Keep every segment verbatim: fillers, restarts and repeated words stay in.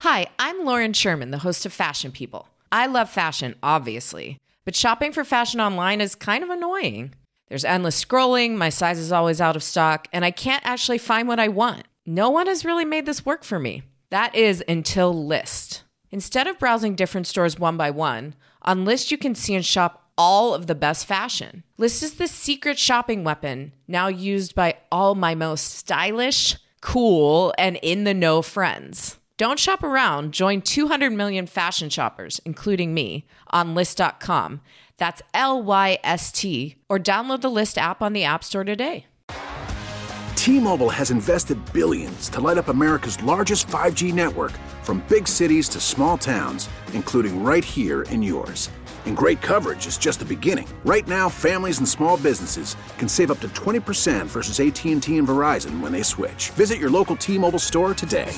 Hi, I'm Lauren Sherman, the host of Fashion People. I love fashion, obviously, but shopping for fashion online is kind of annoying. There's endless scrolling, my size is always out of stock, and I can't actually find what I want. No one has really made this work for me. That is until Lyst. Instead of browsing different stores one by one, on Lyst you can see and shop all of the best fashion. Lyst is the secret shopping weapon, now used by all my most stylish, cool, and in-the-know friends. Don't shop around. Join two hundred million fashion shoppers, including me, on Lyst dot com. That's L Y S T, or download the Lyst app on the App Store today. T-Mobile has invested billions to light up America's largest five G network, from big cities to small towns, including right here in yours. And great coverage is just the beginning. Right now, families and small businesses can save up to twenty percent versus A T and T and Verizon when they switch. Visit your local T-Mobile store today.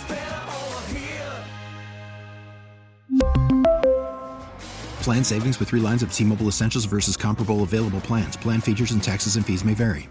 Plan savings with three lines of T-Mobile Essentials versus comparable available plans. Plan features and taxes and fees may vary.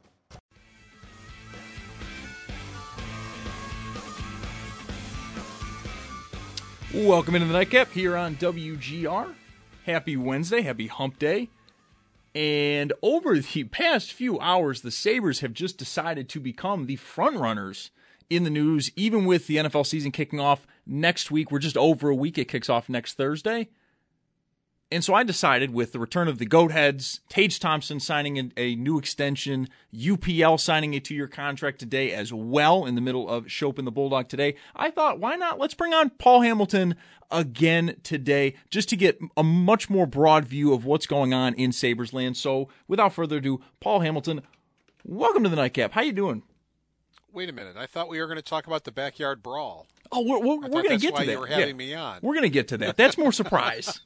Welcome into the Nightcap here on W G R. Happy Wednesday, happy hump day. And over the past few hours, the Sabres have just decided to become the frontrunners in the news, even with the N F L season kicking off next week. We're just over a week. It kicks off next Thursday. And so I decided, with the return of the Goatheads, Tage Thompson signing a, a new extension, U P L signing a two-year contract today as well in the middle of Schopp and the Bulldog today, I thought, why not? Let's bring on Paul Hamilton again today just to get a much more broad view of what's going on in Sabres land. So without further ado, Paul Hamilton, welcome to the Nightcap. How you doing? Wait a minute. I thought we were going to talk about the backyard brawl. Oh, we're, we're, we're going to get to that. You were having yeah. me on. We're going to get to that. That's more surprise.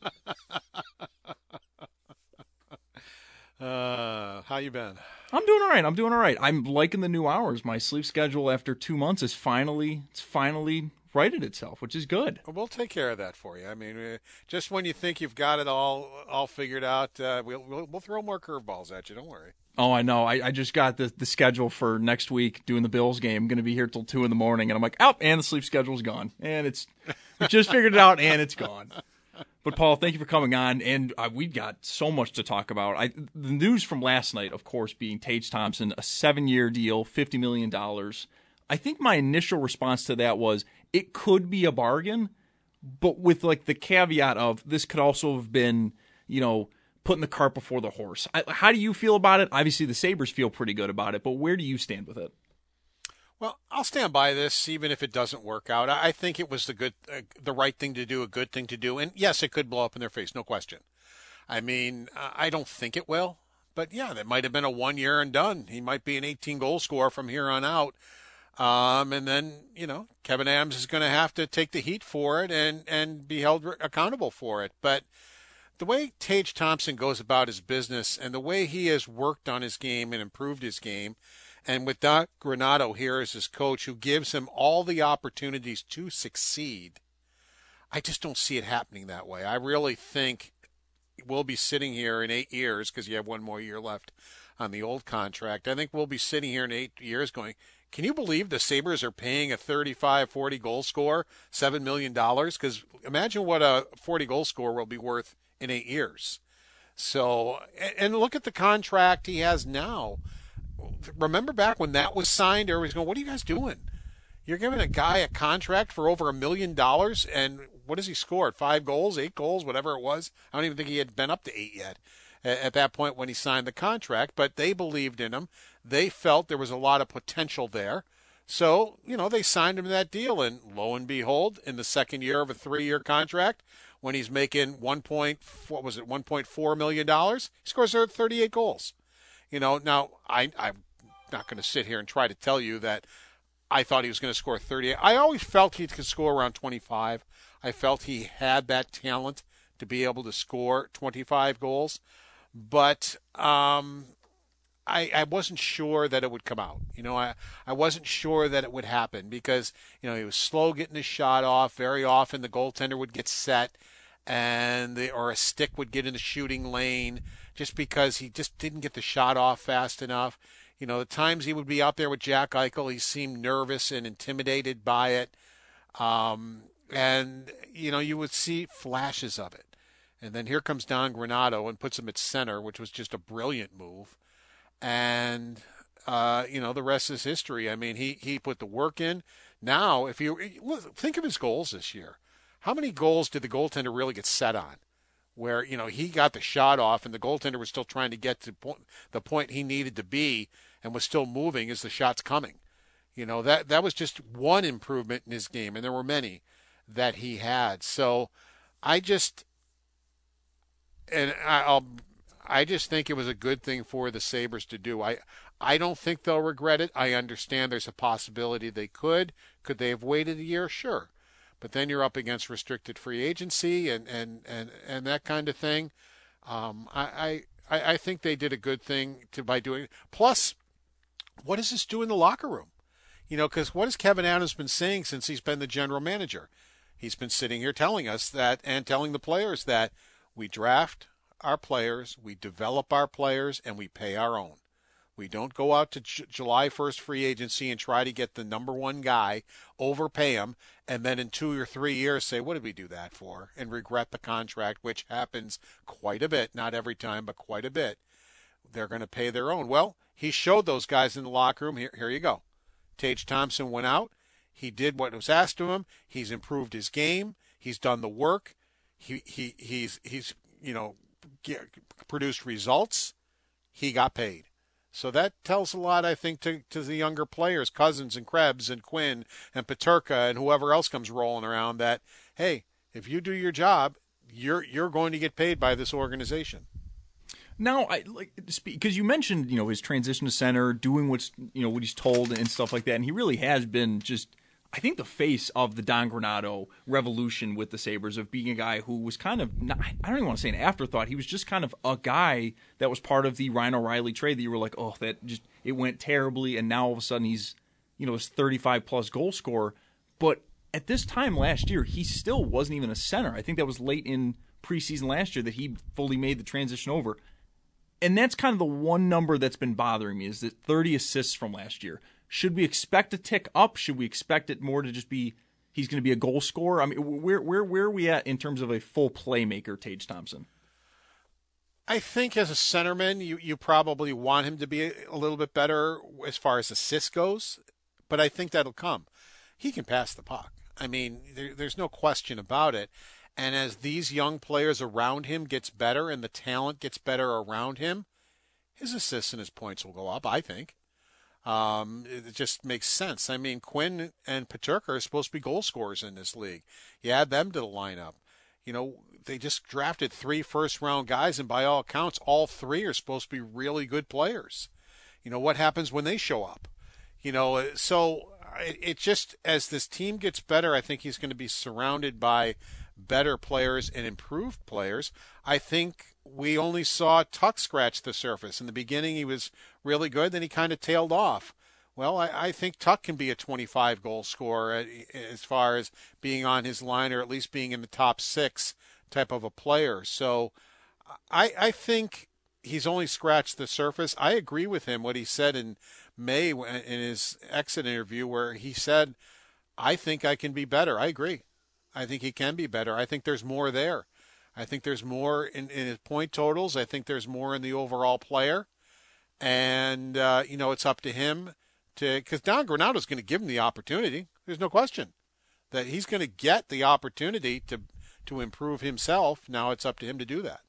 uh, how you been? I'm doing all right. I'm doing all right. I'm liking the new hours. My sleep schedule after two months is finally it's finally righted itself, which is good. We'll take care of that for you. I mean, uh, just when you think you've got it all all figured out, uh, we'll, we'll we'll throw more curveballs at you. Don't worry. Oh, I know. I, I just got the, the schedule for next week doing the Bills game. I'm going to be here till two in the morning. And I'm like, oh, and the sleep schedule's gone. And it's, we just figured it out and it's gone. But, Paul, thank you for coming on. And uh, we got so much to talk about. I, the news from last night, of course, being Tage Thompson, a seven-year deal, fifty million dollars. I think my initial response to that was it could be a bargain, but with, like, the caveat of this could also have been, you know, putting the cart before the horse. I, how do you feel about it? Obviously, the Sabres feel pretty good about it, but where do you stand with it? Well, I'll stand by this, even if it doesn't work out. I think it was the good, uh, the right thing to do, a good thing to do. And yes, it could blow up in their face, no question. I mean, I don't think it will, but yeah, that might have been a one year and done. He might be an eighteen goal scorer from here on out. Um, and then, you know, Kevyn Adams is going to have to take the heat for it and, and be held accountable for it. But the way Tage Thompson goes about his business and the way he has worked on his game and improved his game, and with Doc Granato here as his coach who gives him all the opportunities to succeed, I just don't see it happening that way. I really think we'll be sitting here in eight years, because you have one more year left on the old contract. I think we'll be sitting here in eight years going, can you believe the Sabres are paying a thirty-five, forty goal scorer seven million dollars? Because imagine what a forty goal scorer will be worth in eight years. So, and look at the contract he has now. Remember back when that was signed, everybody's going, what are you guys doing? You're giving a guy a contract for over a million dollars, and what has he scored? Five goals, eight goals, whatever it was. I don't even think he had been up to eight yet at that point when he signed the contract, but they believed in him. They felt there was a lot of potential there. So, you know, they signed him to that deal, and lo and behold, in the second year of a three-year contract, when he's making one point, what was it, one point four million dollars, he scores thirty-eight goals. You know, now I, I'm not going to sit here and try to tell you that I thought he was going to score thirty-eight. I always felt he could score around twenty-five. I felt he had that talent to be able to score twenty-five goals, but um, I, I wasn't sure that it would come out. You know, I, I wasn't sure that it would happen because, you know, he was slow getting his shot off. Very often the goaltender would get set and the, or a stick would get in the shooting lane just because he just didn't get the shot off fast enough. You know, the times he would be out there with Jack Eichel, he seemed nervous and intimidated by it. Um, And, you know, you would see flashes of it. And then here comes Don Granato and puts him at center, which was just a brilliant move. And, uh, you know, the rest is history. I mean, he, he put the work in. Now, if you think of his goals this year, how many goals did the goaltender really get set on? Where, you know, he got the shot off and the goaltender was still trying to get to point, the point he needed to be and was still moving as the shot's coming. You know, that, that was just one improvement in his game, and there were many that he had. So I just, and I'll, I just think it was a good thing for the Sabres to do. I, I don't think they'll regret it. I understand there's a possibility they could. Could they have waited a year? Sure. But then you're up against restricted free agency and, and, and, and that kind of thing. Um, I, I, I think they did a good thing to by doing it. Plus, what does this do in the locker room? You know, because what has Kevin Adams been saying since he's been the general manager? He's been sitting here telling us that and telling the players that we draft our players, we develop our players, and we pay our own. We don't go out to J- July first free agency and try to get the number one guy, overpay him, and then in two or three years say, what did we do that for? And regret the contract, which happens quite a bit, not every time, but quite a bit. They're going to pay their own. Well, he showed those guys in the locker room. Here, here you go. Tage Thompson went out. He did what was asked of him. He's improved his game. He's done the work. He he he's he's you know get, produced results. He got paid. So that tells a lot, I think, to, to the younger players, Cousins and Krebs and Quinn and Peterka and whoever else comes rolling around that, hey, if you do your job, you're you're going to get paid by this organization. Now, I like because you mentioned, you know, his transition to center, doing what's, you know, what he's told and stuff like that, and he really has been just, I think, the face of the Don Granato revolution with the Sabres, of being a guy who was kind of, not, I don't even want to say an afterthought. He was just kind of a guy that was part of the Ryan O'Reilly trade that you were like, oh, that just, it went terribly, and now all of a sudden he's, you know, this thirty-five plus goal scorer. But at this time last year, he still wasn't even a center. I think that was late in preseason last year that he fully made the transition over. And that's kind of the one number that's been bothering me, is that thirty assists from last year. Should we expect a tick up? Should we expect it more to just be he's going to be a goal scorer? I mean, where where where are we at in terms of a full playmaker, Tage Thompson? I think as a centerman, you, you probably want him to be a, a little bit better as far as assists goes, but I think that'll come. He can pass the puck. I mean, there, there's no question about it. And as these young players around him gets better and the talent gets better around him, his assists and his points will go up, I think. Um, it just makes sense. I mean, Quinn and Peterka are supposed to be goal scorers in this league. You add them to the lineup. You know, they just drafted three first-round guys, and by all accounts, all three are supposed to be really good players. You know, what happens when they show up? You know, so it, it just, as this team gets better, I think he's going to be surrounded by better players and improved players. I think we only saw Tuch scratch the surface. In the beginning, he was really good. Then he kind of tailed off. Well, I, I think Tuch can be a twenty-five goal scorer as far as being on his line, or at least being in the top six type of a player. So I, I think he's only scratched the surface. I agree with him, what he said in May in his exit interview, where he said, I think I can be better. I agree. I think he can be better. I think there's more there. I think there's more in, in his point totals. I think there's more in the overall player. And, uh, you know, it's up to him to, because Don Granato's going to give him the opportunity. There's no question that he's going to get the opportunity to, to improve himself. Now it's up to him to do that.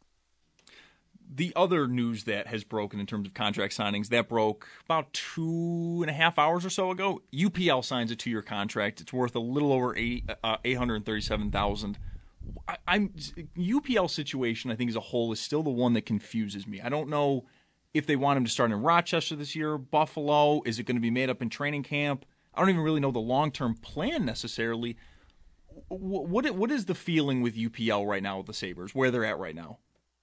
The other news that has broken in terms of contract signings, that broke about two and a half hours or so ago. U P L signs a two-year contract. It's worth a little over eight uh, eight hundred thirty-seven thousand. I'm U P L situation, I think, as a whole, is still the one that confuses me. I don't know if they want him to start in Rochester this year, Buffalo. Is it going to be made up in training camp? I don't even really know the long-term plan necessarily. What what is the feeling with U P L right now with the Sabres, where they're at right now?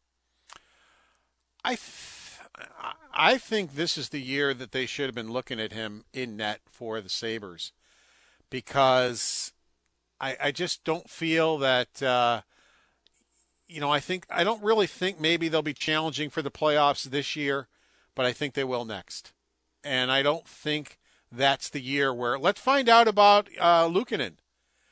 I th- I think this is the year that they should have been looking at him in net for the Sabres, because I, I just don't feel that, uh, you know, I think I don't really think maybe they'll be challenging for the playoffs this year, but I think they will next. And I don't think that's the year where, let's find out about uh, Luukkonen.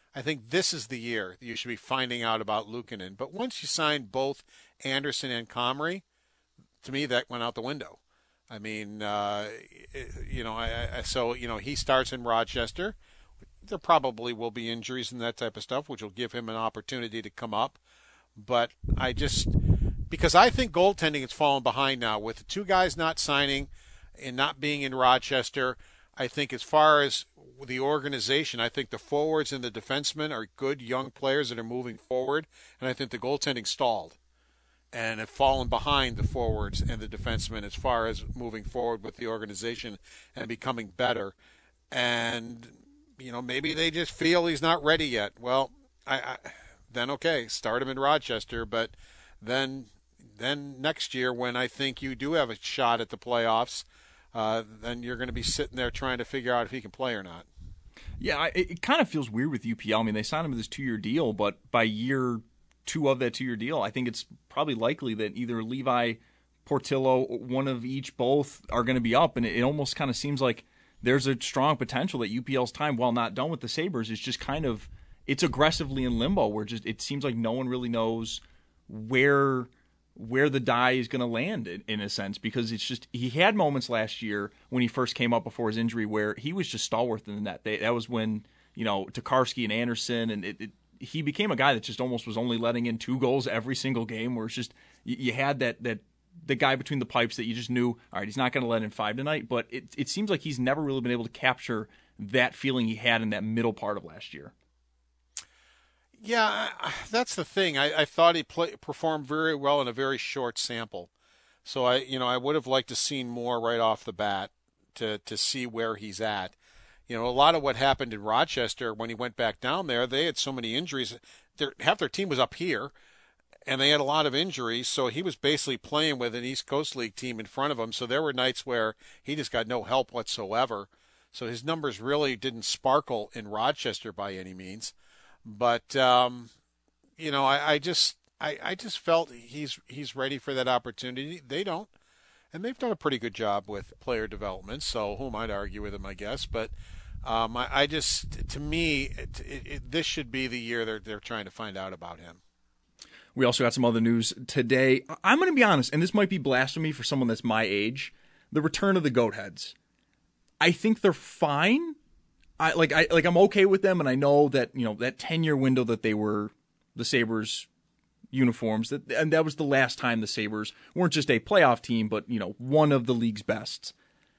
I think this is the year you should be finding out about Luukkonen. But once you sign both Anderson and Comrie, to me that went out the window. I mean, uh, you know, I, I, so you know he starts in Rochester. There probably will be injuries and that type of stuff, which will give him an opportunity to come up. But I just, because I think goaltending has fallen behind now with the two guys not signing and not being in Rochester. I think as far as the organization, I think the forwards and the defensemen are good young players that are moving forward, and I think the goaltending stalled and have fallen behind the forwards and the defensemen as far as moving forward with the organization and becoming better. And, you know, maybe they just feel he's not ready yet. Well, I, I then okay, start him in Rochester, but then then next year when I think you do have a shot at the playoffs, uh, then you're going to be sitting there trying to figure out if he can play or not. Yeah, it, it kind of feels weird with U P L. I mean, they signed him to this two-year deal, but by year two of that two-year deal, I think it's probably likely that either Levi, Portillo, one of each, both are going to be up, and it, it almost kind of seems like there's a strong potential that U P L's time, while not done with the Sabres, is just kind of, it's aggressively in limbo, where just it seems like no one really knows where where the die is going to land in, in a sense, because it's just, he had moments last year when he first came up before his injury where he was just stalwart in the net. They, that was when, you know, Tokarski and Anderson, and it, it, he became a guy that just almost was only letting in two goals every single game, where it's just, you, you had that, that the guy between the pipes that you just knew, all right, he's not going to let in five tonight, but it, it seems like he's never really been able to capture that feeling he had in that middle part of last year. Yeah, that's the thing. I, I thought he play, performed very well in a very short sample. So I, you know, I would have liked to seen more right off the bat to to see where he's at. You know, a lot of what happened in Rochester when he went back down there, they had so many injuries. Their, half their team was up here, and they had a lot of injuries. So he was basically playing with an East Coast League team in front of him. So there were nights where he just got no help whatsoever. So his numbers really didn't sparkle in Rochester by any means. But um, you know, I, I just I, I just felt he's he's ready for that opportunity. They don't, and they've done a pretty good job with player development. So who might argue with him, I guess. But um, I, I just, to me, it, it, it, this should be the year they're they're trying to find out about him. We also got some other news today. I'm going to be honest, and this might be blasphemy for someone that's my age. The return of the Goatheads. I think they're fine. I like I like I'm okay with them, and I know that, you know, that ten-year window that they were the Sabres uniforms, that and that was the last time the Sabres weren't just a playoff team, but, you know, one of the league's best.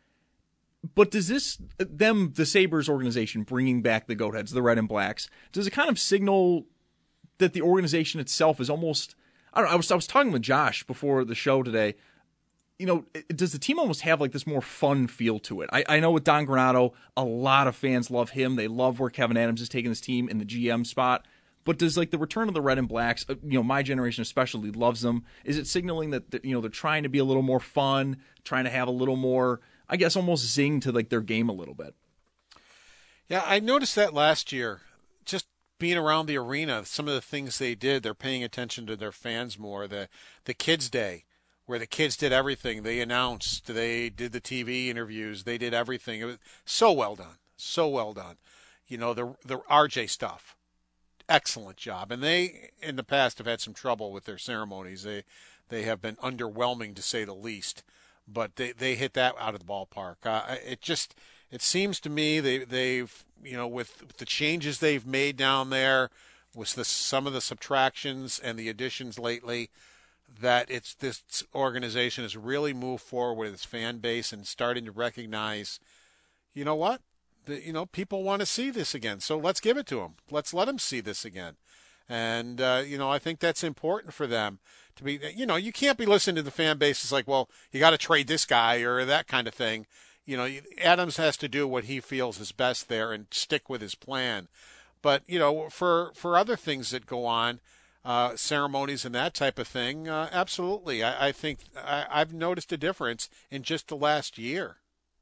But does this, them, the Sabres organization, bringing back the Goatheads, the Red and Blacks, does it kind of signal that the organization itself is almost, I don't know, I was I was talking with Josh before the show today. You know, does the team almost have like this more fun feel to it? I, I know with Don Granato, a lot of fans love him. They love where Kevin Adams is taking this team in the G M spot. But does like the return of the Red and Blacks, you know, my generation especially loves them. Is it signaling that, that, you know, they're trying to be a little more fun, trying to have a little more, I guess, almost zing to like their game a little bit? Yeah, I noticed that last year. Just being around the arena, some of the things they did, they're paying attention to their fans more. The the Kids Day, where the kids did everything. They announced, they did the T V interviews, they did everything. It was so well done, so well done. You know, the the R J stuff, excellent job. And they, in the past, have had some trouble with their ceremonies. They they have been underwhelming, to say the least. But they, they hit that out of the ballpark. Uh, it just, it seems to me they, they've, you know, with, with the changes they've made down there, with the, some of the subtractions and the additions lately, that it's this organization has really moved forward with its fan base and starting to recognize, you know what, the, you know, people want to see this again. So let's give it to them. Let's let them see this again. And, uh, you know, I think that's important for them to be, you know, you can't be listening to the fan base. It's like, well, you got to trade this guy or that kind of thing. You know, Adams has to do what he feels is best there and stick with his plan. But, you know, for, for other things that go on, Uh, ceremonies and that type of thing, uh, absolutely. I, I think I, I've noticed a difference in just the last year.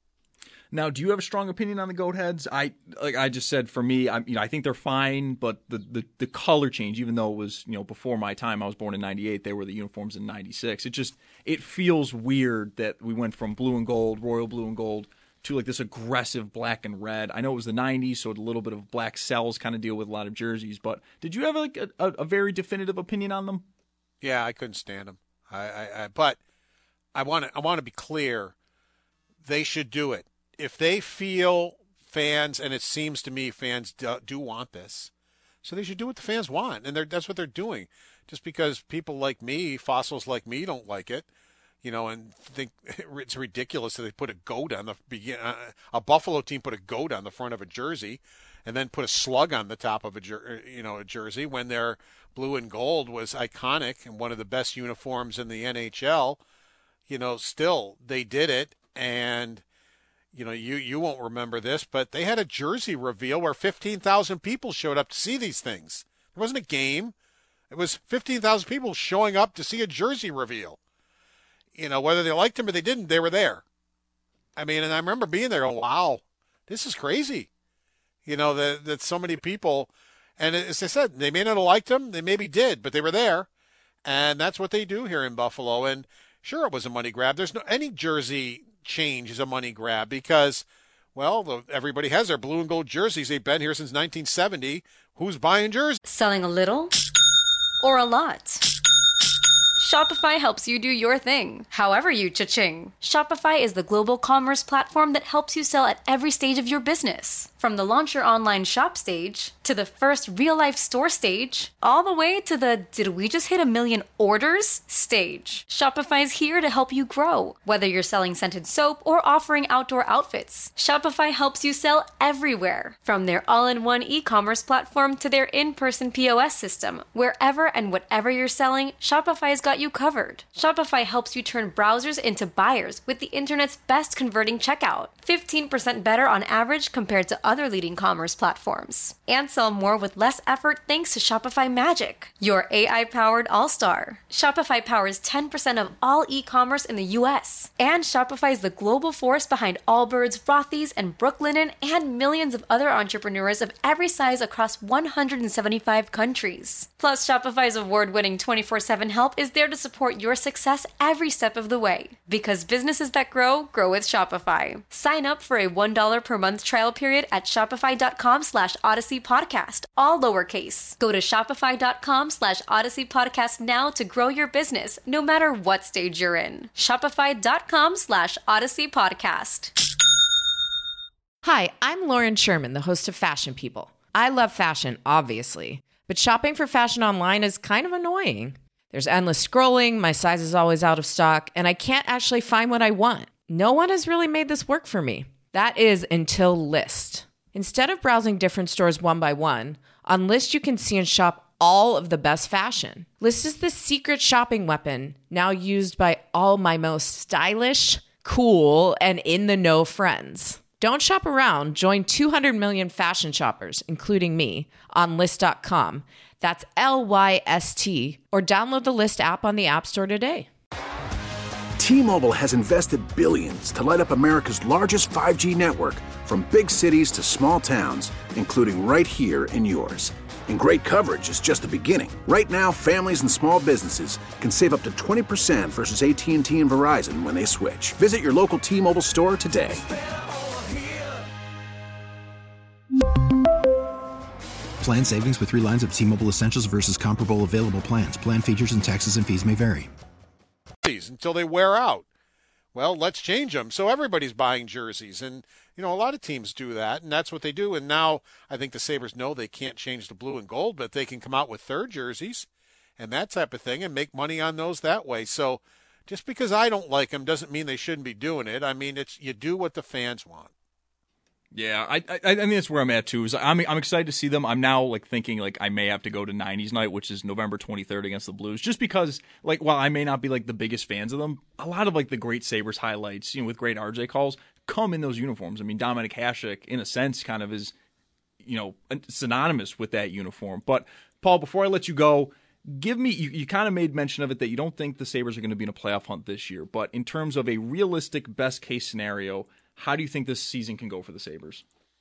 Now, do you have a strong opinion on the Goatheads? I like I just said, for me, I, you know, I think they're fine, but the, the, the color change, even though it was, you know, before my time, I was born in ninety-eight, they were the uniforms in ninety-six. It just, it feels weird that we went from blue and gold, royal blue and gold, to like this aggressive black and red. I know it was the nineties, so a little bit of black cells kind of deal with a lot of jerseys. But did you have like a, a, a very definitive opinion on them? Yeah, I couldn't stand them. I, I, I but I want to I want to be clear. They should do it if they feel fans, and it seems to me fans do, do want this. So they should do what the fans want, and they're, that's what they're doing. Just because people like me, fossils like me, don't like it, you know, and think it's ridiculous that they put a goat on the begin. Uh, a Buffalo team put a goat on the front of a jersey, and then put a slug on the top of a jer- you know a jersey when their blue and gold was iconic and one of the best uniforms in the N H L. You know, still they did it, and you know, you, you won't remember this, but they had a jersey reveal where fifteen thousand people showed up to see these things. It wasn't a game. It was fifteen thousand people showing up to see a jersey reveal. You know, whether they liked them or they didn't, they were there. I mean, and I remember being there going, wow, this is crazy. You know, that, that so many people, and as I said, they may not have liked them, they maybe did, but they were there. And that's what they do here in Buffalo. And sure, it was a money grab. There's no any jersey change is a money grab because, well, the, everybody has their blue and gold jerseys. They've been here since nineteen seventy. Who's buying jerseys? Selling a little or a lot? Shopify helps you do your thing, however you cha-ching. Shopify is the global commerce platform that helps you sell at every stage of your business. From the launch your online shop stage, to the first real-life store stage, all the way to the did we just hit a million orders stage. Shopify's here to help you grow. Whether you're selling scented soap or offering outdoor outfits, Shopify helps you sell everywhere. From their all-in-one e-commerce platform to their in-person P O S system, wherever and whatever you're selling, Shopify's got you covered. Shopify helps you turn browsers into buyers with the internet's best converting checkout. fifteen percent better on average compared to other leading commerce platforms. And sell more with less effort thanks to Shopify Magic, your A I-powered all-star. Shopify powers ten percent of all e-commerce in the U S. And Shopify is the global force behind Allbirds, Rothy's, and Brooklinen, and millions of other entrepreneurs of every size across one hundred seventy-five countries. Plus, Shopify's award-winning twenty-four seven help is there to support your success every step of the way. Because businesses that grow, grow with Shopify. Sign up for a one dollar per month trial period at shopify.com slash Odyssey Podcast, all lowercase. Go to shopify.com slash Odyssey Podcast now to grow your business, no matter what stage you're in. Shopify.com slash Odyssey Podcast. Hi, I'm Lauren Sherman, the host of Fashion People. I love fashion, obviously, but shopping for fashion online is kind of annoying. There's endless scrolling, my size is always out of stock, and I can't actually find what I want. No one has really made this work for me. That is until Lyst. Instead of browsing different stores one by one, on Lyst you can see and shop all of the best fashion. Lyst is the secret shopping weapon now used by all my most stylish, cool, and in-the-know friends. Don't shop around. Join two hundred million fashion shoppers, including me, on Lyst dot com. That's L Y S T, or download the Lyst app on the App Store today. T-Mobile has invested billions to light up America's largest five G network, from big cities to small towns, including right here in yours. And great coverage is just the beginning. Right now, families and small businesses can save up to twenty percent versus A T and T and Verizon when they switch. Visit your local T-Mobile store today. Plan savings with three lines of T-Mobile Essentials versus comparable available plans. Plan features and taxes and fees may vary. Until they wear out. Well, let's change them. So everybody's buying jerseys. And, you know, a lot of teams do that, and that's what they do. And now I think the Sabres know they can't change the blue and gold, but they can come out with third jerseys and that type of thing and make money on those that way. So just because I don't like them doesn't mean they shouldn't be doing it. I mean, it's you do what the fans want. Yeah, I, I I think that's where I'm at too. Is I'm I'm excited to see them. I'm now like thinking like I may have to go to nineties night, which is November twenty-third against the Blues, just because like while I may not be like the biggest fans of them, a lot of like the great Sabres highlights, you know, with great R J calls, come in those uniforms. I mean, Dominik Hasek, in a sense, kind of is, you know, synonymous with that uniform. But Paul, before I let you go, give me you, you kind of made mention of it that you don't think the Sabres are going to be in a playoff hunt this year, but in terms of a realistic best case scenario, how do you think this season can go for the Sabres?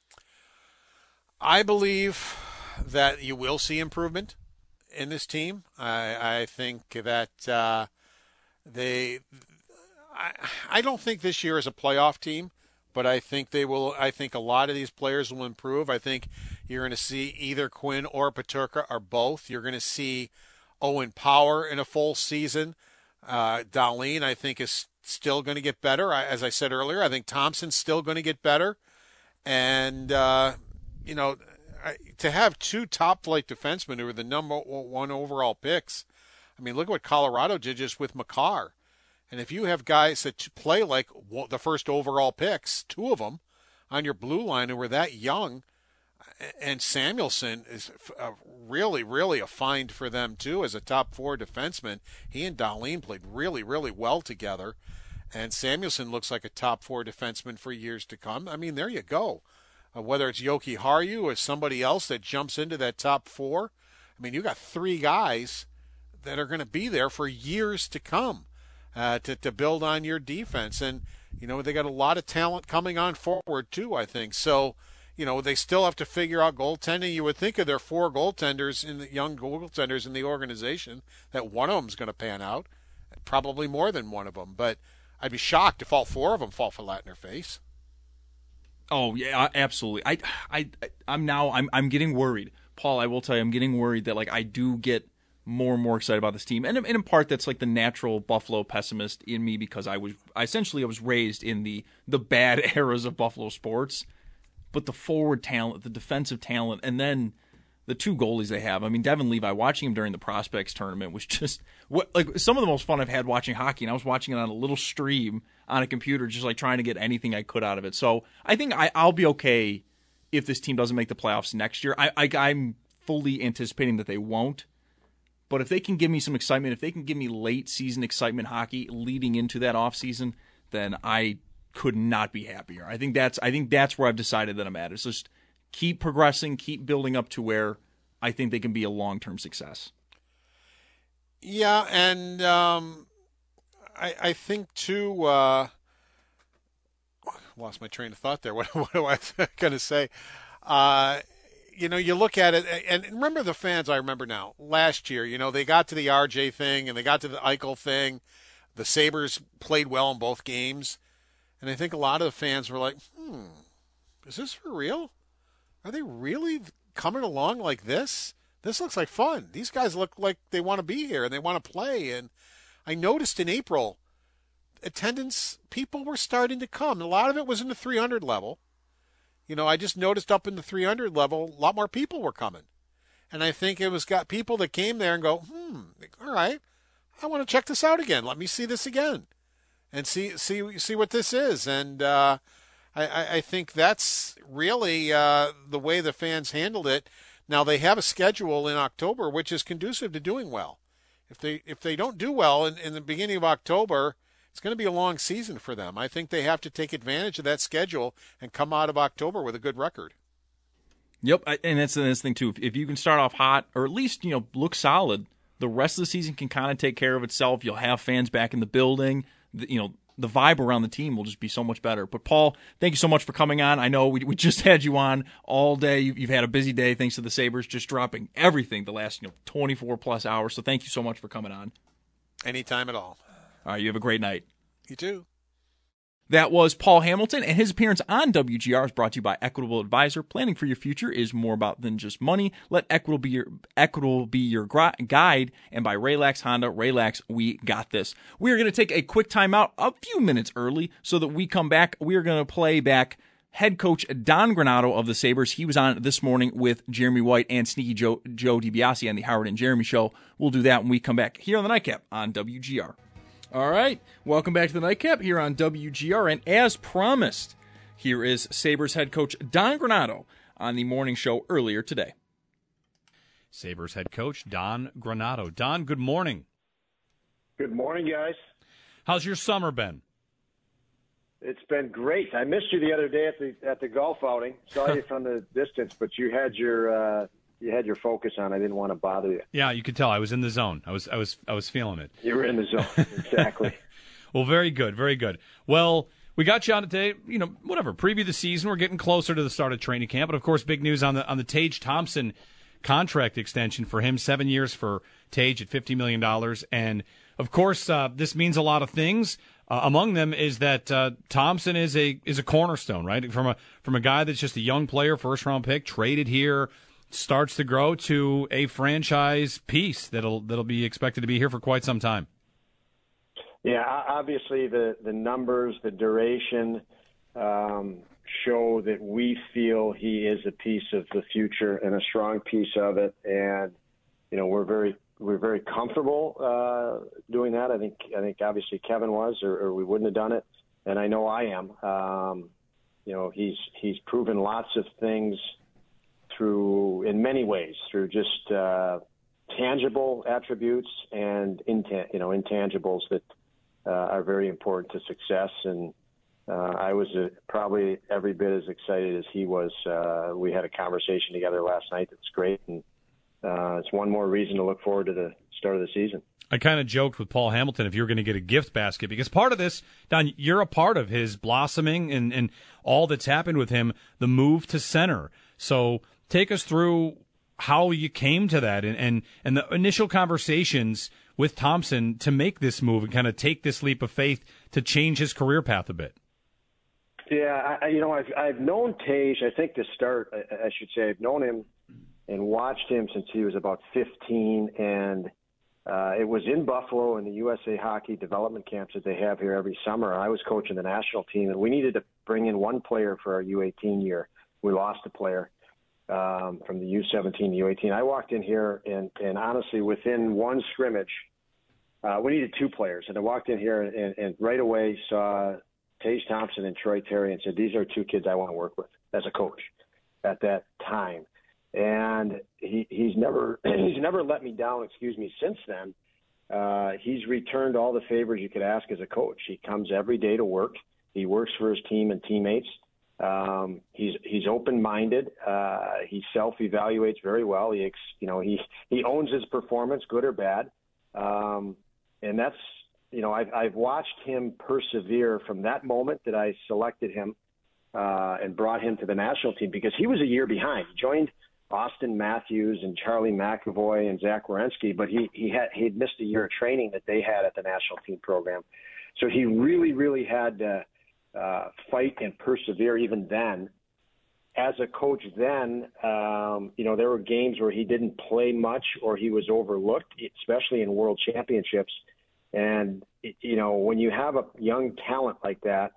I believe that you will see improvement in this team. I, I think that uh, they – I, I don't think this year is a playoff team, but I think they will. I think a lot of these players will improve. I think you're going to see either Quinn or Peterka or both. You're going to see Owen Power in a full season. Uh, Dahlin, I think, is still going to get better. I, as I said earlier, I think Thompson's still going to get better. And, uh, you know, I, to have two top-flight defensemen who are the number one overall picks, I mean, look at what Colorado did just with Makar. And if you have guys that play like the first overall picks, two of them, on your blue line who were that young, and Samuelson is a really, really a find for them, too, as a top four defenseman. He and Dahlin played really, really well together. And Samuelson looks like a top four defenseman for years to come. I mean, there you go. Uh, whether it's Yoki Haru or somebody else that jumps into that top four, I mean, you got three guys that are going to be there for years to come uh, to, to build on your defense. And, you know, they got a lot of talent coming on forward, too, I think. So, you know, they still have to figure out goaltending. You would think of their four goaltenders, in the young goaltenders in the organization, that one of them is going to pan out, probably more than one of them. But I'd be shocked if all four of them fall flat in their face. Oh yeah, absolutely. I, I, I'm now I'm I'm getting worried, Paul. I will tell you, I'm getting worried that like I do get more and more excited about this team, and, and in part that's like the natural Buffalo pessimist in me because I was I essentially I was raised in the the bad eras of Buffalo sports. But the forward talent, the defensive talent, and then the two goalies they have. I mean, Devin Levi, watching him during the Prospects tournament was just what like some of the most fun I've had watching hockey. And I was watching it on a little stream on a computer, just like trying to get anything I could out of it. So I think I, I'll be okay if this team doesn't make the playoffs next year. I, I, I'm fully anticipating that they won't. But if they can give me some excitement, if they can give me late season excitement hockey leading into that offseason, then I could not be happier. I think that's I think that's where I've decided that I'm at. It's just keep progressing, keep building up to where I think they can be a long-term success. Yeah, and um, I, I think too. Uh, lost my train of thought there. What, what do I going to say? Uh, you know, you look at it, and remember the fans. I remember now. Last year, you know, they got to the R J thing and they got to the Eichel thing. The Sabres played well in both games. And I think a lot of the fans were like, hmm, is this for real? Are they really coming along like this? This looks like fun. These guys look like they want to be here and they want to play. And I noticed in April, attendance, people were starting to come. A lot of it was in the three hundred level. You know, I just noticed up in the three hundred level, a lot more people were coming. And I think it was got people that came there and go, hmm, all right, I want to check this out again. Let me see this again. And see see see what this is, and uh, I, I think that's really uh, the way the fans handled it. Now they have a schedule in October which is conducive to doing well. If they if they don't do well in, in the beginning of October, it's going to be a long season for them. I think they have to take advantage of that schedule and come out of October with a good record. Yep, and that's the nice thing too. If you can start off hot, or at least you know look solid, the rest of the season can kind of take care of itself. You'll have fans back in the building. You know, the vibe around the team will just be so much better. But, Paul, thank you so much for coming on. I know we, we just had you on all day. You've, you've had a busy day thanks to the Sabres just dropping everything the last you know twenty-four plus hours. So thank you so much for coming on. Anytime at all. All right, you have a great night. You too. That was Paul Hamilton, and his appearance on W G R is brought to you by Equitable Advisor. Planning for your future is more about than just money. Let Equitable be your Equitable be your guide, and by Raylax Honda. Raylax, we got this. We are going to take a quick timeout, a few minutes early, so that we come back. We are going to play back head coach Don Granato of the Sabres. He was on this morning with Jeremy White and Sneaky Joe, Joe DiBiase on the Howard and Jeremy Show. We'll do that when we come back here on the Nightcap on W G R. All right, welcome back to the Nightcap here on W G R, and as promised, here is Sabres head coach Don Granato on the morning show earlier today. Sabres head coach Don Granato. Don, good morning. Good morning, guys. How's your summer been? It's been great. I missed you the other day at the at the golf outing. Saw you from the distance, but you had your uh, you had your focus on. I didn't want to bother you. Yeah, you could tell I was in the zone. I was I was I was feeling it. You were in the zone, exactly. Well, very good, very good. Well, we got you on today. You know, whatever. Preview the season. We're getting closer to the start of training camp, but of course, big news on the on the Tage Thompson contract extension for him. Seven years for Tage at fifty million dollars, and of course, uh, this means a lot of things. Uh, among them is that uh, Thompson is a is a cornerstone, right? From a from a guy that's just a young player, first round pick, traded here, starts to grow to a franchise piece that'll that'll be expected to be here for quite some time. Yeah, obviously the the numbers, the duration um, show that we feel he is a piece of the future and a strong piece of it, and you know we're very. We're very comfortable uh, doing that. I think I think obviously Kevin was, or, or we wouldn't have done it, and I know I am. Um, you know, he's he's proven lots of things through, in many ways, through just uh, tangible attributes and intan- you know intangibles that uh, are very important to success. And uh, I was uh, probably every bit as excited as he was. Uh, we had a conversation together last night that's great, and Uh, it's one more reason to look forward to the start of the season. I kind of joked with Paul Hamilton if you were going to get a gift basket, because part of this, Don, you're a part of his blossoming and, and all that's happened with him, the move to center. So take us through how you came to that and, and, and the initial conversations with Thompson to make this move and kind of take this leap of faith to change his career path a bit. Yeah, I, you know, I've, I've known Tage, I think to start, I, I should say, I've known him and watched him since he was about fifteen, and uh, it was in Buffalo in the U S A Hockey development camps that they have here every summer. I was coaching the national team, and we needed to bring in one player for our U eighteen year. We lost a player um, from the U seventeen to U eighteen. I walked in here, and, and honestly, within one scrimmage, uh, we needed two players. And I walked in here and, and right away saw Tage Thompson and Troy Terry and said, these are two kids I want to work with as a coach at that time. And he, he's never he's never let me down, excuse me, since then. Uh, he's returned all the favors you could ask as a coach. He comes every day to work. He works for his team and teammates. Um, he's he's open-minded. Uh, he self-evaluates very well. He ex, you know he he owns his performance, good or bad. Um, and that's you know I've I've watched him persevere from that moment that I selected him uh, and brought him to the national team, because he was a year behind. He joined Austin Matthews and Charlie McAvoy and Zach Werenski, but he he had he'd missed a year of training that they had at the national team program, so he really really had to uh, fight and persevere even then. As a coach, then um, you know there were games where he didn't play much or he was overlooked, especially in World Championships. And you know when you have a young talent like that,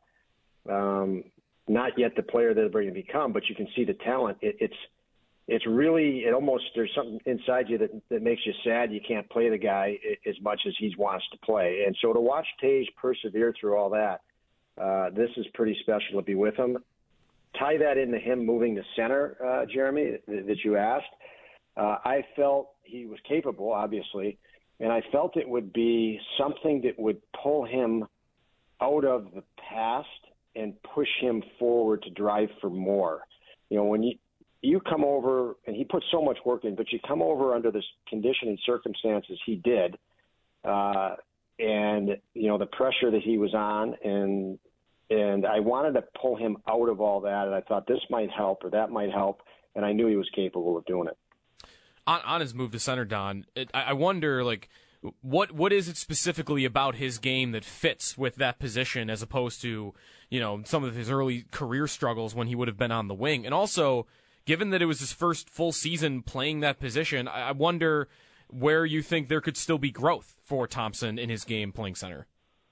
um, not yet the player that they're going to become, but you can see the talent. It, it's It's really, it almost, there's something inside you that, that makes you sad you can't play the guy as much as he wants to play. And so to watch Tage persevere through all that, uh, this is pretty special to be with him. Tie that into him moving to center, uh, Jeremy, that you asked. Uh, I felt he was capable, obviously, and I felt it would be something that would pull him out of the past and push him forward to drive for more. You know, when you, You come over, and he put so much work in, but you come over under the conditioning circumstances he did, uh, and, you know, the pressure that he was on, and and I wanted to pull him out of all that, and I thought this might help or that might help, and I knew he was capable of doing it. On, on his move to center, Don, it, I wonder, like, what what is it specifically about his game that fits with that position as opposed to, you know, some of his early career struggles when he would have been on the wing? And also, given that it was his first full season playing that position, I wonder where you think there could still be growth for Thompson in his game playing center.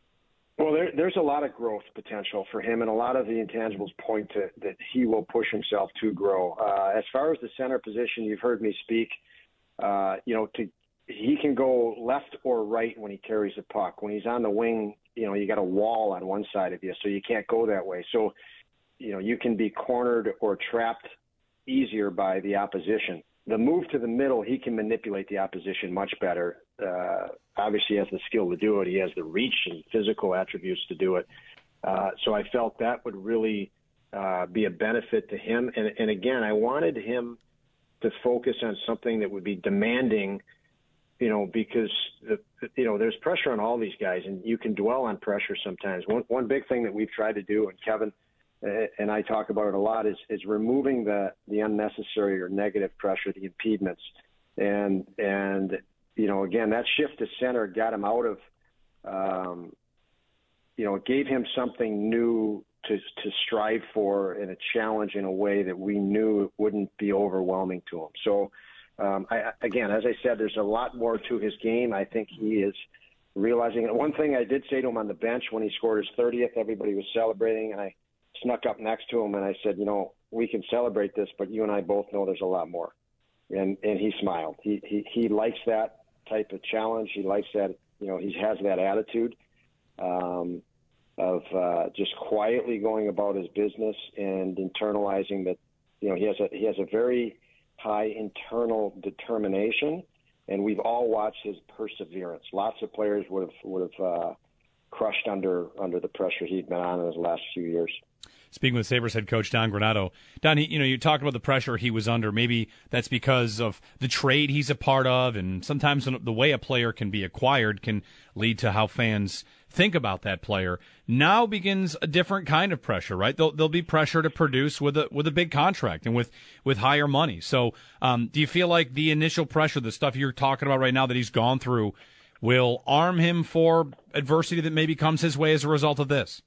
Well, there, there's a lot of growth potential for him, and a lot of the intangibles point to that he will push himself to grow. Uh, as far as the center position, you've heard me speak. Uh, you know, to he can go left or right when he carries the puck. When he's on the wing, you know, you got a wall on one side of you, so you can't go that way. So, you know, you can be cornered or trapped easier by the opposition. The move to the middle, he can manipulate the opposition much better. Uh, obviously, he has the skill to do it. He has the reach and physical attributes to do it. Uh, so I felt that would really uh, be a benefit to him. And, and again, I wanted him to focus on something that would be demanding, you know, because, the, you know, there's pressure on all these guys, and you can dwell on pressure sometimes. One, one big thing that we've tried to do, and Kevin and I talk about it a lot, is, is removing the, the unnecessary or negative pressure, the impediments. And, and, you know, again, that shift to center got him out of, um, you know, it gave him something new to to strive for and a challenge in a way that we knew it wouldn't be overwhelming to him. So, um, I, again, as I said, there's a lot more to his game. I think he is realizing it. One thing I did say to him on the bench when he scored his thirtieth, everybody was celebrating, and I snuck up next to him and I said, you know, we can celebrate this, but you and I both know there's a lot more. And and he smiled. He he he likes that type of challenge. He likes that, you know, he has that attitude um, of uh, just quietly going about his business and internalizing that, you know, he has a he has a very high internal determination, and we've all watched his perseverance. Lots of players would have would have uh, crushed under under the pressure he'd been on in his last few years. Speaking with Sabres head coach Don Granato. Don, he, you know, you talked about the pressure he was under. Maybe that's because of the trade he's a part of, and sometimes the way a player can be acquired can lead to how fans think about that player. Now begins a different kind of pressure, right? There'll, there'll be pressure to produce with a with a big contract and with, with higher money. So um, do you feel like the initial pressure, the stuff you're talking about right now that he's gone through, will arm him for adversity that maybe comes his way as a result of this?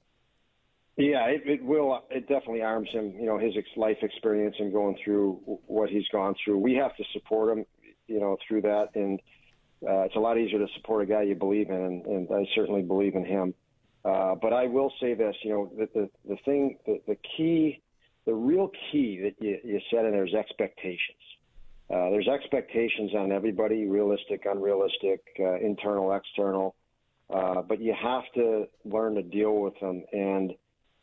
Yeah, it, it will. It definitely arms him. You know, his ex- life experience and going through what he's gone through. We have to support him, you know, through that. And uh, it's a lot easier to support a guy you believe in, and, and I certainly believe in him. Uh, but I will say this, you know, that the the thing, the, the key, the real key that you, you said in there is expectations. Uh, there's expectations on everybody, realistic, unrealistic, uh, internal, external. Uh, but you have to learn to deal with them. And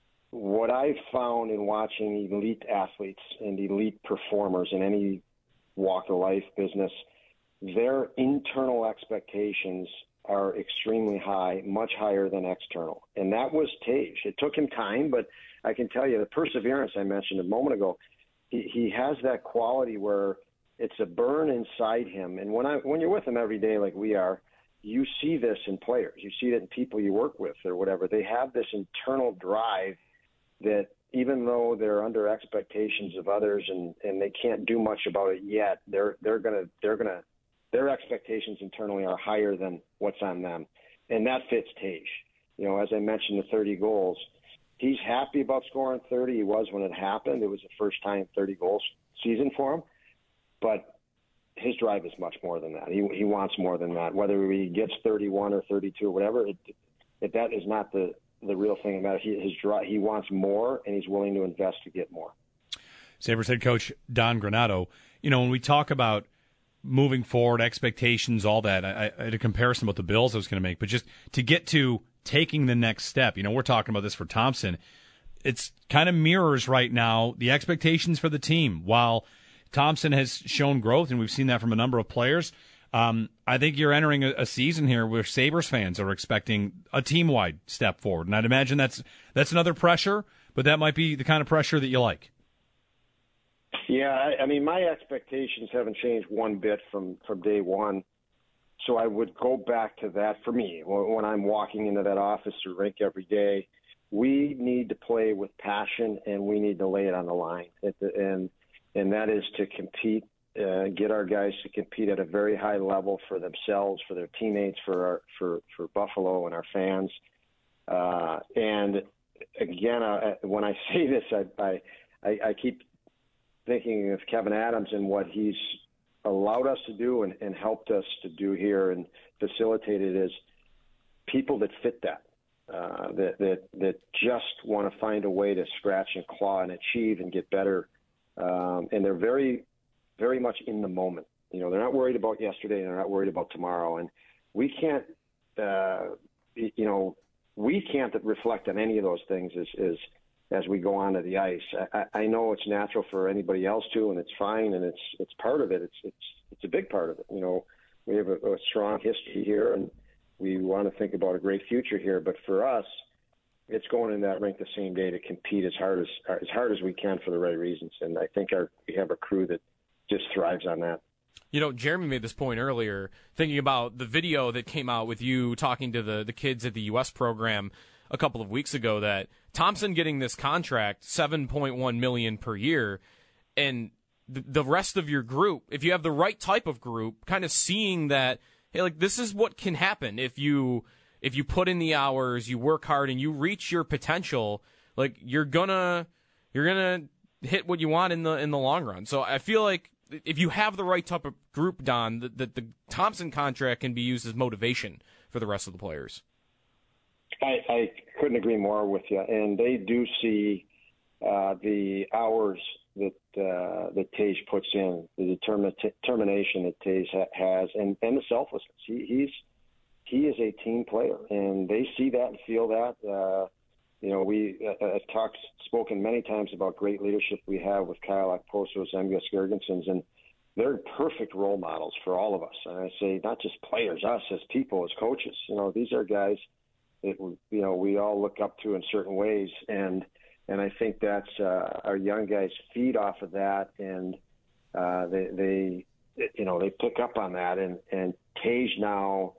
what I've found in watching elite athletes and elite performers in any walk of life, business, their internal expectations are extremely high, much higher than external. And that was Tage. It took him time, but I can tell you the perseverance I mentioned a moment ago, he, he has that quality where it's a burn inside him. And when I when you're with him every day like we are, you see this in players. You see it in people you work with or whatever. They have this internal drive that even though they're under expectations of others and, and they can't do much about it yet, they're they're gonna they're gonna their expectations internally are higher than what's on them, and that fits Tage. You know, as I mentioned, the thirty goals. He's happy about scoring thirty. He was when it happened. It was the first time thirty goals season for him, but his drive is much more than that. He he wants more than that. Whether he gets thirty-one or thirty-two or whatever, it, it, that is not the the real thing about it. He, his drive, he wants more, and he's willing to invest to get more. Sabres head coach Don Granato, you know, when we talk about moving forward, expectations, all that, I, I had a comparison with the Bills I was going to make, but just to get to taking the next step, you know, we're talking about this for Thompson. It's kind of mirrors right now the expectations for the team. While Thompson has shown growth, and we've seen that from a number of players, Um, I think you're entering a, a season here where Sabres fans are expecting a team-wide step forward. And I'd imagine that's that's another pressure, but that might be the kind of pressure that you like. Yeah, I, I mean, my expectations haven't changed one bit from, from day one. So I would go back to that for me. When I'm walking into that office or rink every day, we need to play with passion, and we need to lay it on the line. At the, and and that is to compete. Uh, get our guys to compete at a very high level for themselves, for their teammates, for our, for for Buffalo and our fans. Uh, and again, I, when I say this, I, I I keep thinking of Kevin Adams and what he's allowed us to do and, and helped us to do here and facilitated is people that fit that, uh, that that that just want to find a way to scratch and claw and achieve and get better. Um, and they're very very much in the moment. You know, they're not worried about yesterday, and they're not worried about tomorrow. And we can't, uh, you know, we can't reflect on any of those things as as, as we go onto the ice. I, I know it's natural for anybody else to, and it's fine, and it's it's part of it. It's it's it's a big part of it. You know, we have a, a strong history here, and we want to think about a great future here. But for us, it's going in that rink the same day to compete as hard as as hard as we can for the right reasons. And I think our we have a crew that just thrives on that. You know, Jeremy made this point earlier, thinking about the video that came out with you talking to the, the kids at the U S program a couple of weeks ago, that Thompson getting this contract, seven point one million dollars per year, and the, the rest of your group, if you have the right type of group, kind of seeing that, hey, like, this is what can happen if you if you put in the hours, you work hard, and you reach your potential, like you're gonna you're gonna hit what you want in the in the long run. So I feel like if you have the right type of group, Don, that the, the Thompson contract can be used as motivation for the rest of the players. I, I couldn't agree more with you. And they do see uh, the hours that uh, that Tage puts in, the determin- determination that Tage ha- has, and, and the selflessness. He, he's he is a team player, and they see that and feel that. Uh, you know, we uh, have talked, spoken many times about great leadership we have with Kyle Okposos, M Gus Girgensons, and they're perfect role models for all of us. And I say not just players, us as people, as coaches. You know, these are guys that, you know, we all look up to in certain ways, and and I think that's uh, our young guys feed off of that, and uh, they they you know they pick up on that, and and Tage now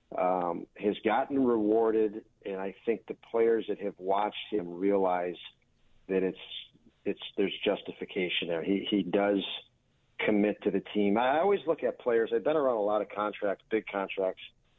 um, has gotten rewarded, and I think the players that have watched him realize that it's it's there's justification there. He he does commit to the team. I always look at players. I've been around a lot of contracts, big contracts,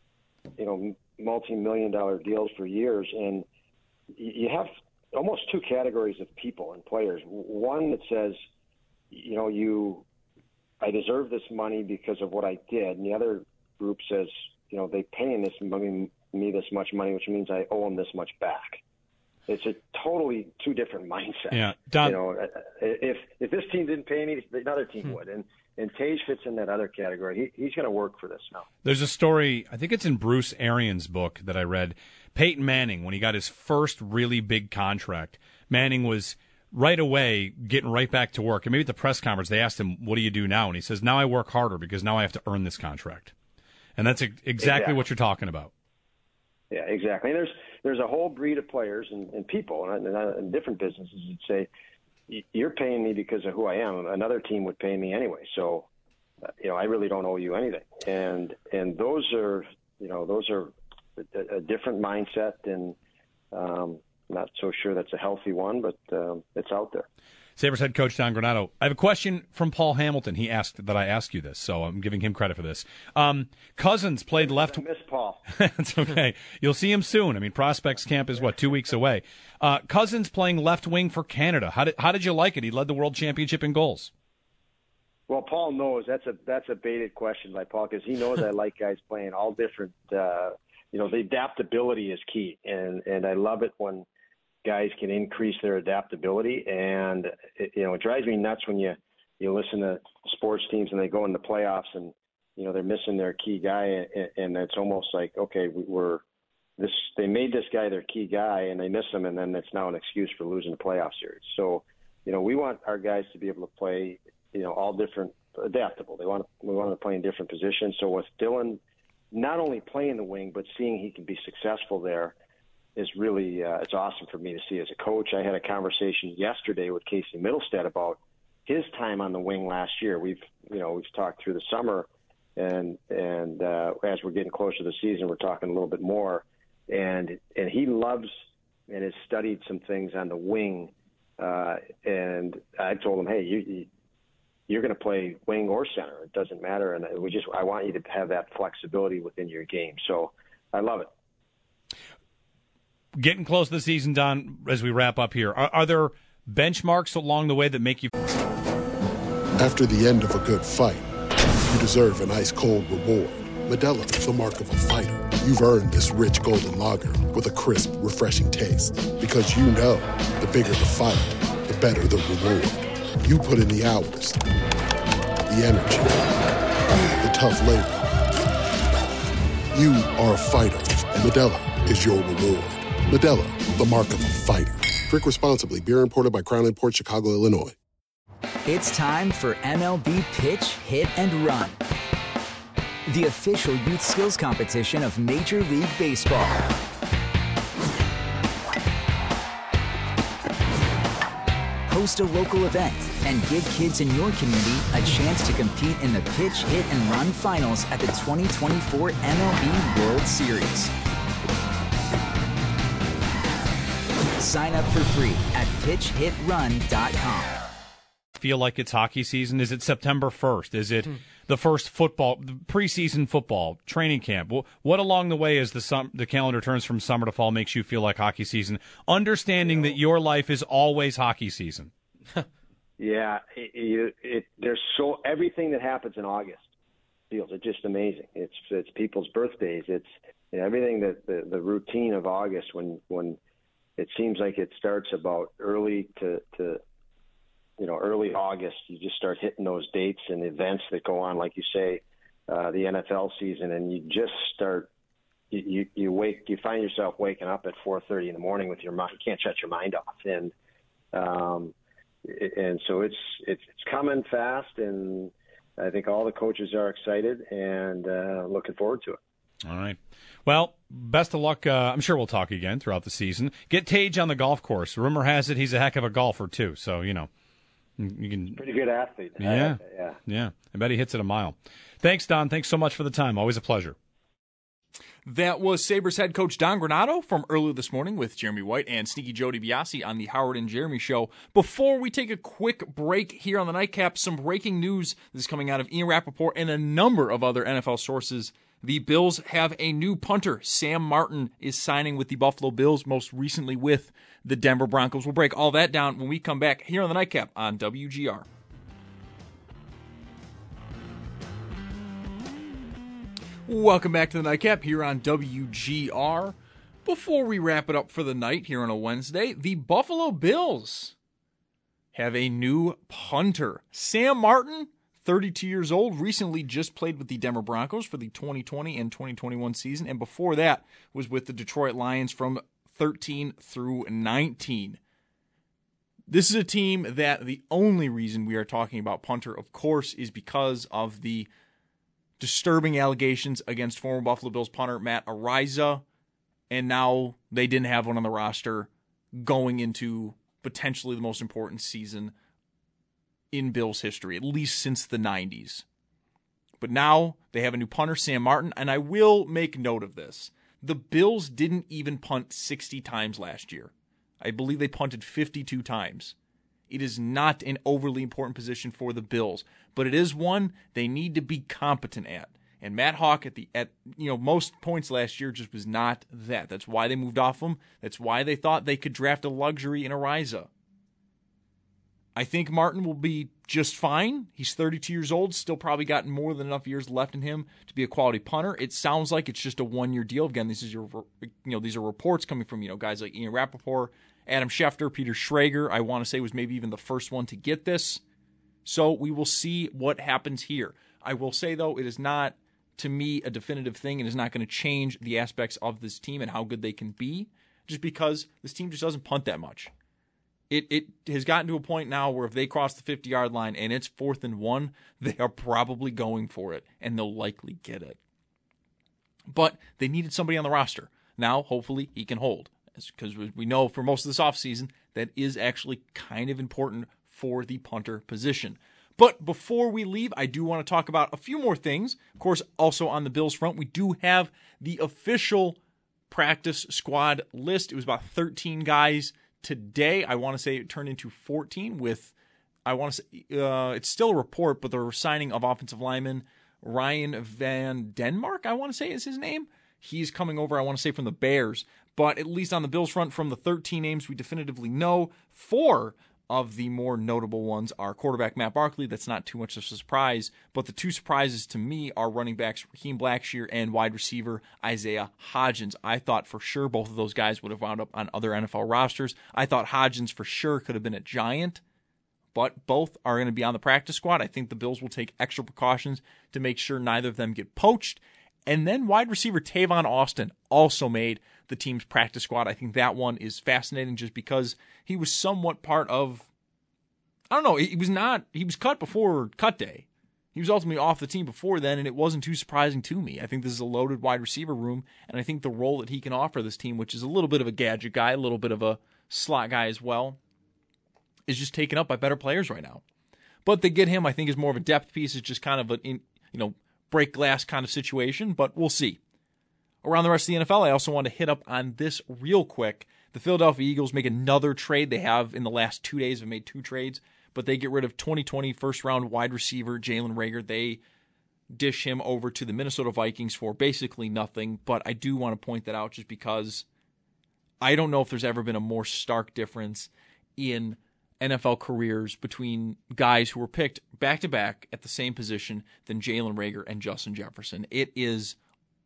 you know, multi-million dollar deals for years, and you have almost two categories of people and players. One that says, you know, you, I deserve this money because of what I did, and the other group says, you know, they paying this money, me this much money, which means I owe them this much back. It's a totally two different mindsets. Yeah, Don, you know, if if this team didn't pay me, another team hmm. would, and and Tage fits in that other category. He, he's going to work for this now. There's a story, I think it's in Bruce Arians' book that I read. Peyton Manning, when he got his first really big contract, Manning was right away getting right back to work. And maybe at the press conference, they asked him, what do you do now? And he says, now I work harder because now I have to earn this contract. And that's exactly, exactly. what you're talking about. Yeah, exactly. And there's there's a whole breed of players and, and people and, and, and different businesses that say, you're paying me because of who I am. Another team would pay me anyway. So, uh, you know, I really don't owe you anything. And and those are, you know, those are a, a different mindset, and um, not so sure that's a healthy one, but um, it's out there. Sabres head coach Don Granato. I have a question from Paul Hamilton. He asked that I ask you this, so I'm giving him credit for this. Um, Cousins played left. I miss Paul. That's okay. You'll see him soon. I mean, prospects camp is what, two weeks away. Uh, Cousins playing left wing for Canada. How did how did you like it? He led the World Championship in goals. Well, Paul knows that's a that's a baited question by Paul, because he knows I like guys playing all different. Uh, you know, the adaptability is key, and and I love it when guys can increase their adaptability. And it, you know, it drives me nuts when you you listen to sports teams and they go in the playoffs and you know they're missing their key guy, and, and it's almost like, okay, we, we're this they made this guy their key guy and they miss him, and then it's now an excuse for losing the playoff series. So you know, we want our guys to be able to play, you know, all different, adaptable. They want to, we want them to play in different positions. So with Dylan not only playing the wing but seeing he can be successful there is really uh, it's awesome for me to see as a coach. I had a conversation yesterday with Casey Middlestead about his time on the wing last year. We've you know we've talked through the summer, and and uh, as we're getting closer to the season, we're talking a little bit more. And and he loves and has studied some things on the wing. Uh, and I told him, hey, you, you you're going to play wing or center. It doesn't matter. And we just I want you to have that flexibility within your game. So I love it. Getting close to the season, Don, as we wrap up here, are, are there benchmarks along the way that make you... After the end of a good fight, you deserve an ice-cold reward. Modelo is the mark of a fighter. You've earned this rich golden lager with a crisp, refreshing taste. Because you know, the bigger the fight, the better the reward. You put in the hours, the energy, the tough labor. You are a fighter, and Modelo is your reward. Modelo, the mark of a fighter. Drink responsibly. Beer imported by Crown Imports, Chicago, Illinois. It's time for M L B Pitch, Hit, and Run, the official youth skills competition of Major League Baseball. Host a local event and give kids in your community a chance to compete in the Pitch, Hit, and Run finals at the twenty twenty-four M L B World Series. Sign up for free at pitch hit run dot com. Feel like it's hockey season? Is it September first? Is it the first football, the preseason football training camp. What along the way as the sum, the calendar turns from summer to fall makes you feel like hockey season, understanding that your life is always hockey season? Yeah, it, it, it, there's so everything that happens in August feels it's just amazing. It's it's people's birthdays. It's you know, everything that the, the routine of August when when it seems like it starts about early to, to you know early August. You just start hitting those dates and events that go on, like you say, uh, the N F L season, and you just start. You, you you wake you find yourself waking up at four thirty in the morning with your mind. You can't shut your mind off, and um, and so it's it's it's coming fast, and I think all the coaches are excited and uh, looking forward to it. All right. Well, best of luck. Uh, I'm sure we'll talk again throughout the season. Get Tage on the golf course. Rumor has it he's a heck of a golfer too. So you know, you can. Pretty good athlete. Yeah, I, yeah, yeah. I bet he hits it a mile. Thanks, Don. Thanks so much for the time. Always a pleasure. That was Sabres head coach Don Granato from earlier this morning with Jeremy White and Sneaky Joe DiBiase on the Howard and Jeremy Show. Before we take a quick break here on the Nightcap, some breaking news that is coming out of Ian Rappaport and a number of other N F L sources. The Bills have a new punter. Sam Martin is signing with the Buffalo Bills, most recently with the Denver Broncos. We'll break all that down when we come back here on the Nightcap on W G R. Welcome back to the Nightcap here on W G R. Before we wrap it up for the night here on a Wednesday, the Buffalo Bills have a new punter. Sam Martin, thirty-two years old, recently just played with the Denver Broncos for the twenty twenty and twenty twenty-one season, and before that was with the Detroit Lions from thirteen through nineteen. This is a team that the only reason we are talking about punter, of course, is because of the disturbing allegations against former Buffalo Bills punter Matt Araiza, and now they didn't have one on the roster going into potentially the most important season in Bills history, at least since the nineties. But now they have a new punter, Sam Martin, and I will make note of this. The Bills didn't even punt sixty times last year. I believe they punted fifty-two times. It is not an overly important position for the Bills, but it is one they need to be competent at. And Matt Hawk at the at you know most points last year just was not that. That's why they moved off him. That's why they thought they could draft a luxury in Araiza. I think Martin will be just fine. He's thirty-two years old, still probably got more than enough years left in him to be a quality punter. It sounds like it's just a one-year deal. Again, this is your you know these are reports coming from you know guys like Ian Rappaport, Adam Schefter, Peter Schrager, I want to say was maybe even the first one to get this. So we will see what happens here. I will say, though, it is not, to me, a definitive thing. It is not going to change the aspects of this team and how good they can be, just because this team just doesn't punt that much. It it has gotten to a point now where if they cross the fifty-yard line and it's fourth and one, they are probably going for it, and they'll likely get it. But they needed somebody on the roster. Now, hopefully, he can hold. Because we know for most of this offseason, that is actually kind of important for the punter position. But before we leave, I do want to talk about a few more things. Of course, also on the Bills front, we do have the official practice squad list. It was about thirteen guys today. I want to say it turned into fourteen with, I want to say, uh, it's still a report, but the signing of offensive lineman Ryan Van Denmark, I want to say is his name. He's coming over, I want to say, from the Bears. But at least on the Bills front, from the thirteen names we definitively know, four of the more notable ones are quarterback Matt Barkley. That's not too much of a surprise. But the two surprises to me are running backs Raheem Blackshear and wide receiver Isaiah Hodgins. I thought for sure both of those guys would have wound up on other N F L rosters. I thought Hodgins for sure could have been a Giant. But both are going to be on the practice squad. I think the Bills will take extra precautions to make sure neither of them get poached. And then wide receiver Tavon Austin also made the team's practice squad. I think that one is fascinating just because he was somewhat part of, I don't know, he was not, he was cut before cut day. He was ultimately off the team before then, and it wasn't too surprising to me. I think this is a loaded wide receiver room, and I think the role that he can offer this team, which is a little bit of a gadget guy, a little bit of a slot guy as well, is just taken up by better players right now. But they get him, I think, is more of a depth piece. It's just kind of a, you know, break glass kind of situation, but we'll see. Around the rest of the N F L, I also want to hit up on this real quick. The Philadelphia Eagles make another trade. They have in the last two days have made two trades, but they get rid of twenty twenty first-round wide receiver Jalen Reagor. They dish him over to the Minnesota Vikings for basically nothing, but I do want to point that out just because I don't know if there's ever been a more stark difference in N F L careers between guys who were picked back-to-back at the same position than Jalen Reagor and Justin Jefferson. It is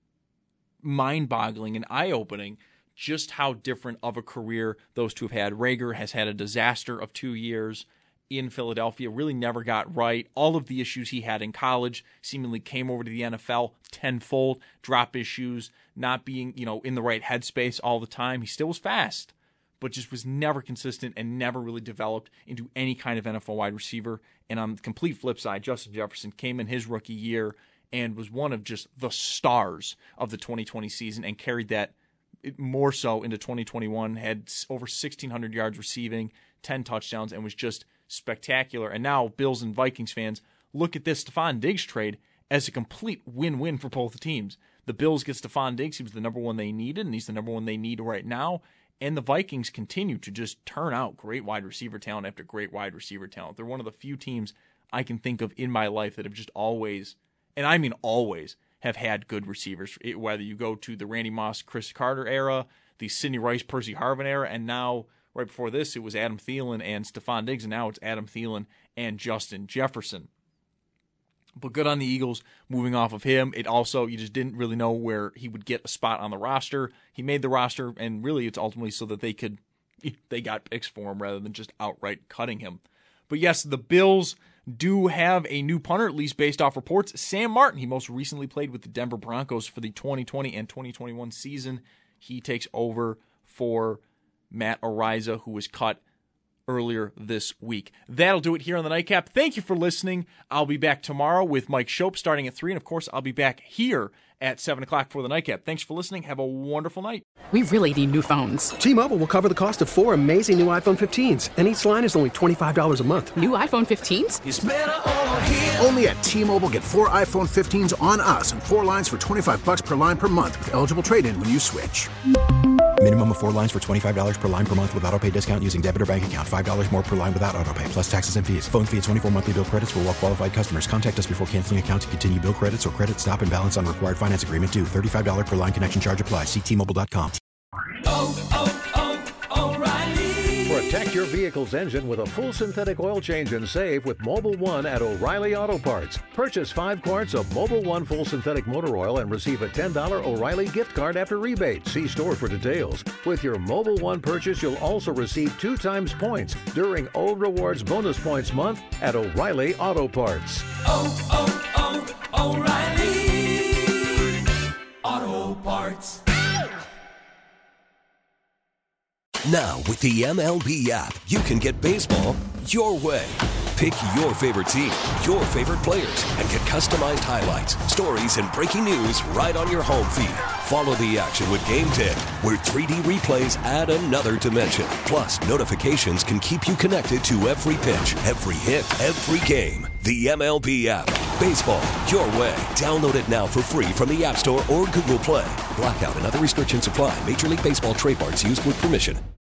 mind-boggling and eye-opening just how different of a career those two have had. Reagor has had a disaster of two years in Philadelphia, really never got right. All of the issues he had in college seemingly came over to the N F L tenfold. Drop issues, not being, you know, in the right headspace all the time. He still was fast, but just was never consistent and never really developed into any kind of N F L wide receiver. And on the complete flip side, Justin Jefferson came in his rookie year and was one of just the stars of the twenty twenty season and carried that more so into twenty twenty-one, had over sixteen hundred yards receiving, ten touchdowns, and was just spectacular. And now Bills and Vikings fans look at this Stephon Diggs trade as a complete win-win for both teams. The Bills get Stephon Diggs. He was the number one they needed, and he's the number one they need right now. And the Vikings continue to just turn out great wide receiver talent after great wide receiver talent. They're one of the few teams I can think of in my life that have just always, and I mean always, have had good receivers. It, whether you go to the Randy Moss, Chris Carter era, the Sidney Rice, Percy Harvin era, and now right before this, it was Adam Thielen and Stephon Diggs, and now it's Adam Thielen and Justin Jefferson. But good on the Eagles moving off of him. It also, you just didn't really know where he would get a spot on the roster. He made the roster, and really it's ultimately so that they could, they got picks for him rather than just outright cutting him. But yes, the Bills do have a new punter, at least based off reports. Sam Martin, he most recently played with the Denver Broncos for the twenty twenty and twenty twenty-one season. He takes over for Matt Araiza, who was cut earlier this week. That'll do it here on the Nightcap. Thank you for listening. I'll be back tomorrow with Mike Shope starting at three, and of course, I'll be back here at seven o'clock for the Nightcap. Thanks for listening. Have a wonderful night. We really need new phones. T-Mobile will cover the cost of four amazing new iPhone fifteens, and each line is only twenty-five dollars a month. New iPhone fifteens? It's better over here. Only at T-Mobile, get four iPhone fifteens on us and four lines for twenty-five bucks per line per month with eligible trade-in when you switch. Minimum of four lines for twenty-five dollars per line per month with autopay discount using debit or bank account. five dollars more per line without autopay, plus taxes and fees. Phone fee at twenty-four monthly bill credits for well-qualified customers. Contact us before canceling account to continue bill credits or credit stop and balance on required finance agreement due. thirty-five dollars per line connection charge applies. See T Mobile dot com. Oh, oh, oh, O'Reilly. Protect your vehicle's engine with a full synthetic oil change and save with Mobil one at O'Reilly Auto Parts. Purchase five quarts of Mobil one full synthetic motor oil and receive a ten dollars O'Reilly gift card after rebate. See store for details. With your Mobil one purchase, you'll also receive two times points during O Rewards Bonus Points Month at O'Reilly Auto Parts. Oh, oh, oh, O'Reilly Auto Parts. Now, with the M L B app, you can get baseball your way. Pick your favorite team, your favorite players, and get customized highlights, stories, and breaking news right on your home feed. Follow the action with Game Day, where three D replays add another dimension. Plus, notifications can keep you connected to every pitch, every hit, every game. The M L B app. Baseball your way. Download it now for free from the App Store or Google Play. Blackout and other restrictions apply. Major League Baseball trademarks used with permission.